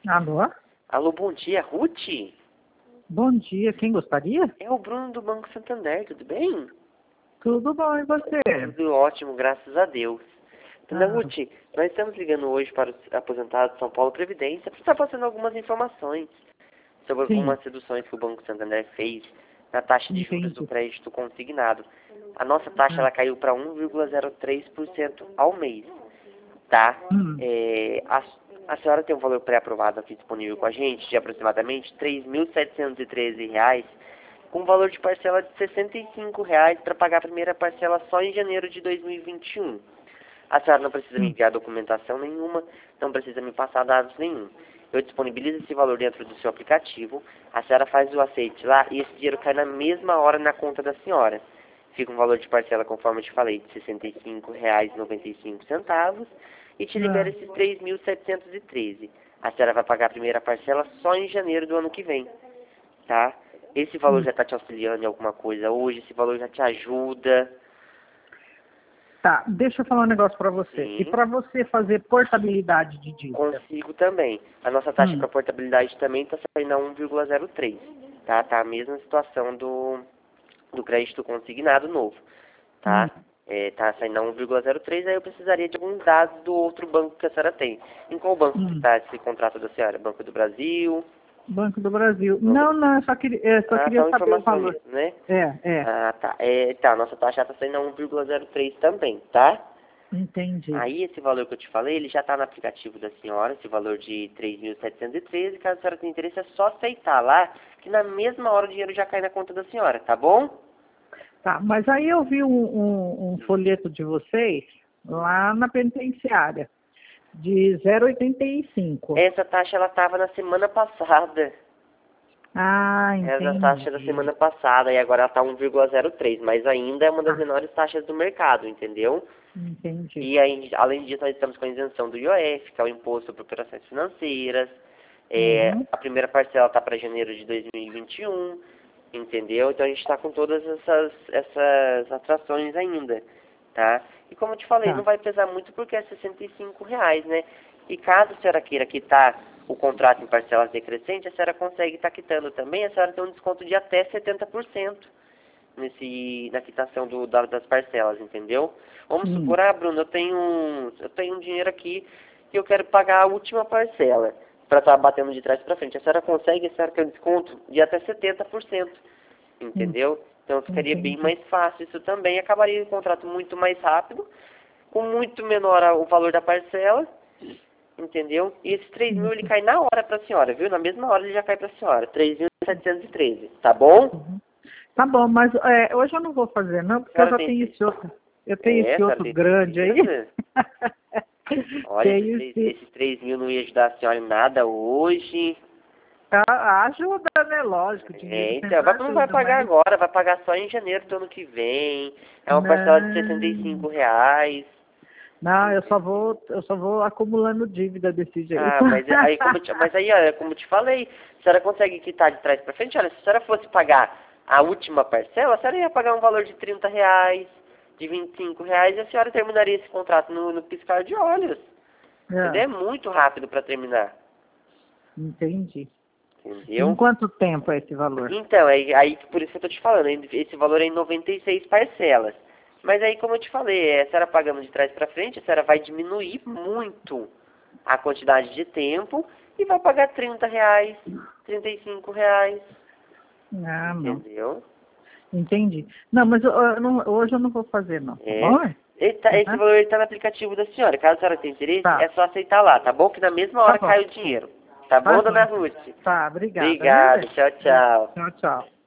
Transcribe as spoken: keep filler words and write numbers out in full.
Alô? Alô, bom dia, Ruth? Bom dia, quem gostaria? É o Bruno do Banco Santander, tudo bem? Tudo bom, e você? Tudo ótimo, graças a Deus. Dona Ah, Ruth, nós estamos ligando hoje para os aposentados de São Paulo Previdência para estar passando algumas informações sobre sim, algumas reduções que o Banco Santander fez na taxa de juros do entendi. crédito consignado. A nossa taxa Ah, ela caiu para um vírgula zero três por cento ao mês, tá? hum, É, a, a senhora tem um valor pré-aprovado aqui disponível com a gente de aproximadamente três mil setecentos e treze reais, com valor de parcela de sessenta e cinco reais para pagar a primeira parcela só em janeiro de dois mil e vinte e um. A senhora não precisa me hum, enviar documentação nenhuma, não precisa me passar dados nenhum. Eu disponibilizo esse valor dentro do seu aplicativo, a senhora faz o aceite lá e esse dinheiro cai na mesma hora na conta da senhora. Fica um valor de parcela, conforme eu te falei, de sessenta e cinco reais e noventa e cinco centavos e te libera ah, esses três mil setecentos e treze. A senhora vai pagar a primeira parcela só em janeiro do ano que vem, tá? Esse valor hum. já está te auxiliando em alguma coisa hoje, esse valor já te ajuda. Tá, deixa eu falar um negócio pra você. E Sim. pra você fazer portabilidade de dívida? Consigo também. A nossa taxa Hum, para portabilidade também está saindo a um vírgula zero três, tá? Tá a mesma situação do, do crédito consignado novo, hum. tá? É, tá saindo a um vírgula zero três, aí eu precisaria de alguns dados do outro banco que a senhora tem. Em qual banco que Hum. está esse contrato da senhora? Banco do Brasil? Banco do Brasil. Banco... Não, não, eu só queria, eu só Ah, queria só uma saber o informação valor. mesmo, né? É, é, Ah, tá. É, tá, a nossa taxa está saindo a um vírgula zero três também, tá? entendi. Aí esse valor que eu te falei, ele já está no aplicativo da senhora, esse valor de três mil setecentos e treze. Caso a senhora tenha interesse, é só aceitar lá, que na mesma hora o dinheiro já cai na conta da senhora, tá bom? Tá, mas aí eu vi um, um, um folheto de vocês lá na penitenciária, de zero vírgula oitenta e cinco. Essa taxa ela estava na semana passada. Ah, Era a taxa da entendi. semana passada e agora ela está um vírgula zero três, mas ainda é uma das Ah, menores taxas do mercado, entendeu? entendi. E aí, além disso, nós estamos com a isenção do I O F, que é o Imposto sobre Operações Financeiras. É, Uhum. a primeira parcela está para janeiro de dois mil e vinte e um, entendeu? Então a gente está com todas essas, essas atrações ainda, tá? E como eu te falei, não Tá. vai pesar muito porque é sessenta e cinco reais, né? E caso a senhora queira quitar o contrato em parcelas decrescentes, a senhora consegue estar quitando também, a senhora tem um desconto de até setenta por cento nesse, na quitação do, da- das parcelas, entendeu? Vamos Hum. supor, ah, Bruno, eu tenho, um, eu tenho um dinheiro aqui e eu quero pagar a última parcela para estar batendo de trás para frente. A senhora consegue, a senhora tem um desconto de até setenta por cento, Hum. entendeu? Então ficaria bem Entendi. mais fácil isso também, acabaria o contrato muito mais rápido, com muito menor a- o valor da parcela, entendeu? E esses três mil ele Uhum. cai na hora para a senhora, viu? Na mesma hora ele já cai para a senhora, três mil setecentos e treze, tá bom? Uhum. Tá bom, mas é, hoje eu não vou fazer não, A porque eu senhora já tem tenho certeza? esse outro. Eu tenho É, a esse senhora outro tem grande aí. certeza? Olha, esses Tenho três, sim. esses três mil não ia ajudar a senhora em nada hoje. Ah, ajuda, né? Lógico, o dinheiro É, então, sempre vai, não vai ajuda, pagar mas agora, vai pagar só em janeiro do ano que vem. É uma parcela de sessenta e não. cinco reais. Não, eu só vou, eu só vou acumulando dívida desse jeito. Ah, mas aí como eu te, mas aí, olha, como eu te falei, a senhora consegue quitar de trás pra frente. Olha, se a senhora fosse pagar a última parcela, a senhora ia pagar um valor de trinta reais, de vinte e cinco reais, e a senhora terminaria esse contrato no, no piscar de olhos. Entendeu? É, É muito rápido para terminar. entendi. Em Entendeu? quanto tempo é esse valor? Então, é aí por isso que eu tô te falando, esse valor é em noventa e seis parcelas. Mas aí, como eu te falei, é, a senhora pagando de trás para frente, a senhora vai diminuir muito a quantidade de tempo e vai pagar trinta reais, trinta e cinco reais, Ah, não. entendeu? Entendi. Não, mas eu, eu não- hoje eu não vou fazer não, tá É, bom? ele tá- esse Aham. valor está no aplicativo da senhora. Caso a senhora tenha interesse, é Tá, só aceitar lá, tá bom? Que na mesma tá hora bom. cai o dinheiro. Tá Tá bom, dona joia. Ruth? Tá, obrigada, né? Obrigado, tchau, tchau. Tchau, tchau.